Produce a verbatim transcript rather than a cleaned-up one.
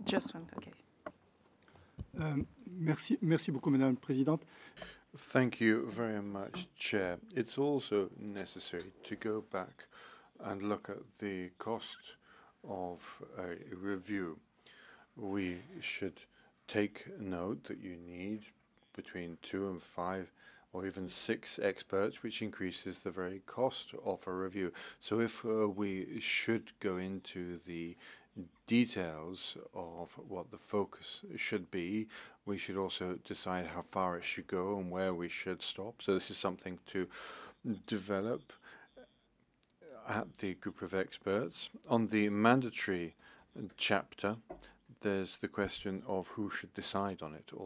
Just one, okay. Um, merci, merci beaucoup, Madame la Présidente. Thank you very much, Chair. It's also necessary to go back and look at the cost of a review. We should take note that you need between two and five or even six experts, which increases the very cost of a review. So if uh, we should go into the details of what the focus should be, we should also decide how far it should go and where we should stop. So this is something to develop at the group of experts. On the mandatory chapter, there's the question of who should decide on it